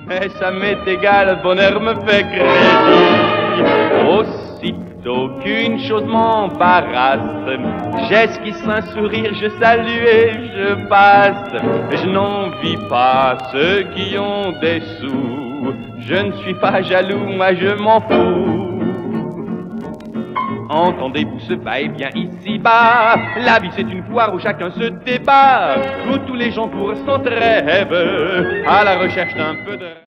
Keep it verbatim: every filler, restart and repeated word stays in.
mais ça m'est égal, le bonheur me fait crédit. Aussitôt qu'une chose m'embarrasse, j'esquisse un sourire, je salue et je passe. Je n'envie pas ceux qui ont des sous, je ne suis pas jaloux, moi je m'en fous. Entendez-vous ce va-et-vient ici-bas? La vie c'est une foire où chacun se débat, où tous les gens courent sans trêve, à la recherche d'un peu de...